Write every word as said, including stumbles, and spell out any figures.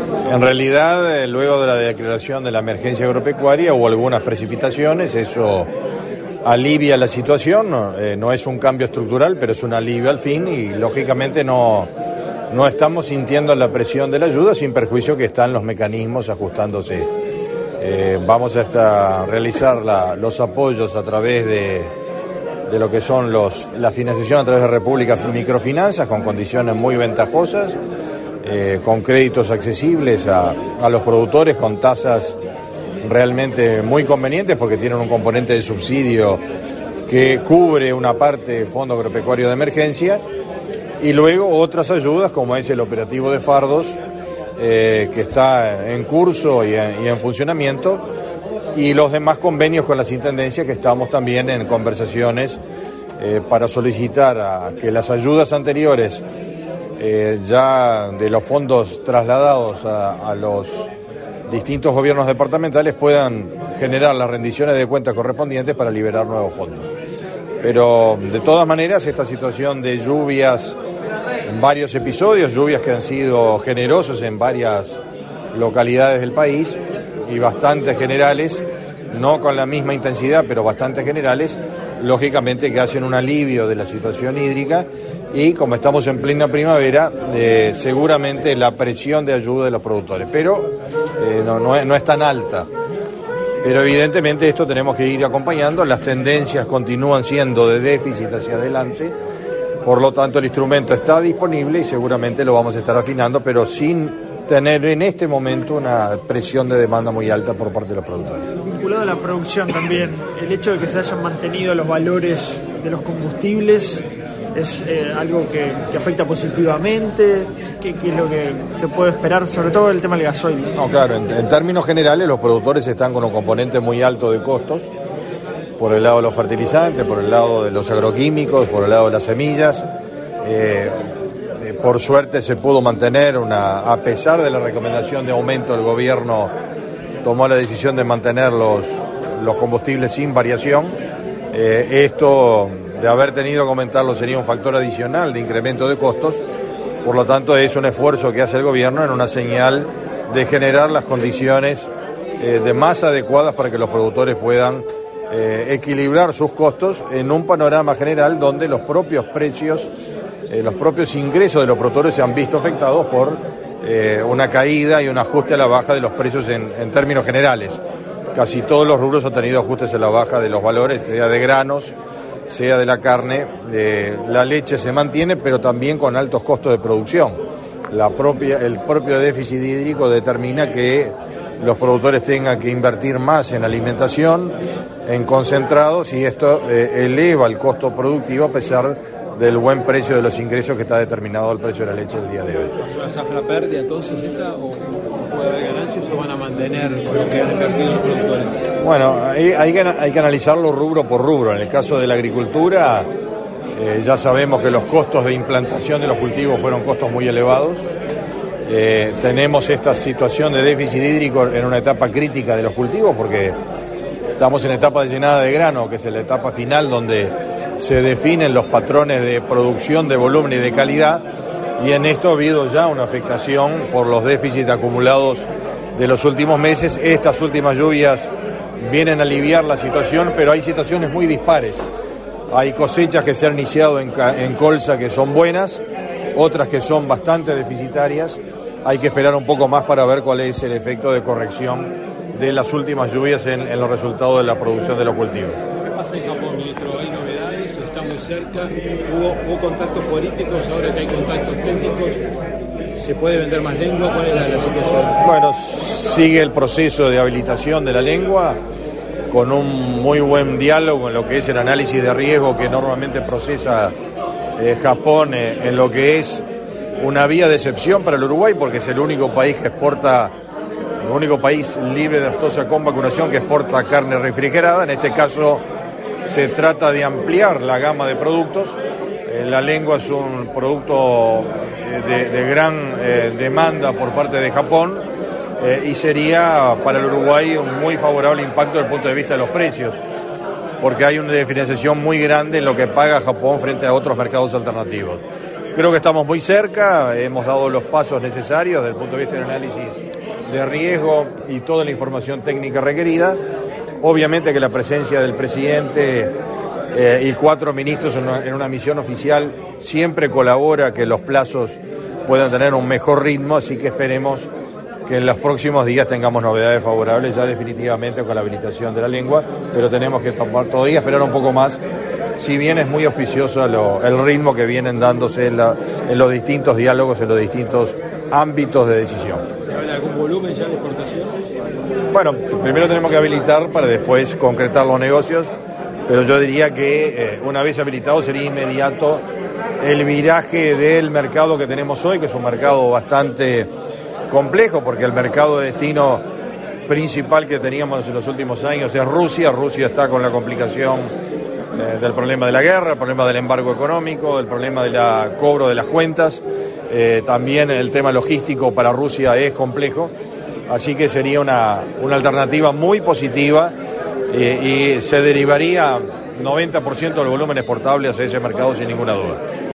En realidad, eh, luego de la declaración de la emergencia agropecuaria hubo algunas precipitaciones, eso alivia la situación, no, eh, no es un cambio estructural, pero es un alivio al fin y lógicamente no, no estamos sintiendo la presión de la ayuda sin perjuicio que están los mecanismos ajustándose. Eh, vamos a esta, realizar la, los apoyos a través de, de lo que son los, la financiación a través de República Microfinanzas con condiciones muy ventajosas, eh, con créditos accesibles a, a los productores con tasas realmente muy convenientes porque tienen un componente de subsidio que cubre una parte del Fondo Agropecuario de Emergencia y luego otras ayudas como es el operativo de fardos eh, que está en curso y en, y en funcionamiento y los demás convenios con las intendencias que estamos también en conversaciones eh, para solicitar a que las ayudas anteriores eh, ya de los fondos trasladados a, a los distintos gobiernos departamentales puedan generar las rendiciones de cuentas correspondientes para liberar nuevos fondos. Pero de todas maneras esta situación de lluvias en varios episodios, lluvias que han sido generosas en varias localidades del país y bastante generales, no con la misma intensidad, pero bastante generales, lógicamente que hacen un alivio de la situación hídrica y como estamos en plena primavera, eh, seguramente la presión de ayuda de los productores, pero eh, no, no, es, no es tan alta. Pero evidentemente esto tenemos que ir acompañando, las tendencias continúan siendo de déficit hacia adelante, por lo tanto el instrumento está disponible y seguramente lo vamos a estar afinando, pero sin tener en este momento una presión de demanda muy alta por parte de los productores. Vinculado a la producción también, el hecho de que se hayan mantenido los valores de los combustibles es eh, algo que, que afecta positivamente. ¿Qué, ¿Qué es lo que se puede esperar, sobre todo el tema del gasoil? No, claro, en, en términos generales los productores están con un componente muy alto de costos, por el lado de los fertilizantes, por el lado de los agroquímicos, por el lado de las semillas. Eh, eh, por suerte se pudo mantener, una, a pesar de la recomendación de aumento, el gobierno tomó la decisión de mantener los, los combustibles sin variación. Eh, esto, de haber tenido que aumentarlo, sería un factor adicional de incremento de costos. Por lo tanto, es un esfuerzo que hace el gobierno en una señal de generar las condiciones eh, de más adecuadas para que los productores puedan eh, equilibrar sus costos en un panorama general donde los propios precios, eh, los propios ingresos de los productores se han visto afectados por eh, una caída y un ajuste a la baja de los precios en, en términos generales. Casi todos los rubros han tenido ajustes a la baja de los valores, sea de granos, sea de la carne. Eh, la leche se mantiene, pero también con altos costos de producción. La propia, el propio déficit hídrico determina que los productores tengan que invertir más en alimentación, en concentrados, y esto eh, eleva el costo productivo a pesar del buen precio de los ingresos que está determinado el precio de la leche el día de hoy. ¿Es una zafra pérdida entonces esta o puede haber ganancias o van a mantener con lo que han invertido los productores? Bueno, hay, hay, que, hay que analizarlo rubro por rubro. En el caso de la agricultura, eh, ya sabemos que los costos de implantación de los cultivos fueron costos muy elevados. Eh, tenemos esta situación de déficit hídrico en una etapa crítica de los cultivos porque estamos en etapa de llenada de grano, que es la etapa final donde se definen los patrones de producción, de volumen y de calidad, y en esto ha habido ya una afectación por los déficits acumulados de los últimos meses. Estas últimas lluvias vienen a aliviar la situación, pero hay situaciones muy dispares. Hay cosechas que se han iniciado en, en colza que son buenas, otras que son bastante deficitarias. Hay que esperar un poco más para ver cuál es el efecto de corrección de las últimas lluvias en, en los resultados de la producción de los cultivos. ¿Qué pasa en Japón, ministro? ¿Hay novedades? ¿Está muy cerca? ¿Hubo, hubo contactos políticos? Ahora que hay contactos técnicos, ¿se puede vender más lengua? ¿Cuál es la, la situación? Bueno, sigue el proceso de habilitación de la lengua con un muy buen diálogo en lo que es el análisis de riesgo que normalmente procesa eh, Japón eh, en lo que es una vía de excepción para el Uruguay, porque es el único país que exporta, el único país libre de aftosa con vacunación que exporta carne refrigerada. En este caso se trata de ampliar la gama de productos. Eh, la lengua es un producto eh, de, de gran eh, demanda por parte de Japón eh, y sería para el Uruguay un muy favorable impacto desde el punto de vista de los precios, porque hay una diferenciación muy grande en lo que paga Japón frente a otros mercados alternativos. Creo que estamos muy cerca, hemos dado los pasos necesarios desde el punto de vista del análisis de riesgo y toda la información técnica requerida. Obviamente que la presencia del presidente eh, y cuatro ministros en una, en una misión oficial siempre colabora a que los plazos puedan tener un mejor ritmo, así que esperemos que en los próximos días tengamos novedades favorables ya definitivamente con la habilitación de la lengua, pero tenemos que tomar todavía esperar un poco más, si bien es muy auspicioso lo, el ritmo que vienen dándose en, la, en los distintos diálogos, en los distintos ámbitos de decisión. ¿Se habla de algún volumen ya de exportaciones? Bueno, primero tenemos que habilitar para después concretar los negocios, pero yo diría que eh, una vez habilitado sería inmediato el viraje del mercado que tenemos hoy, que es un mercado bastante complejo, porque el mercado de destino principal que teníamos en los últimos años es Rusia. Rusia está con la complicación eh, del problema de la guerra, el problema del embargo económico, el problema del cobro de las cuentas. Eh, también el tema logístico para Rusia es complejo, así que sería una, una alternativa muy positiva eh, y se derivaría noventa por ciento del volumen exportable hacia ese mercado sin ninguna duda.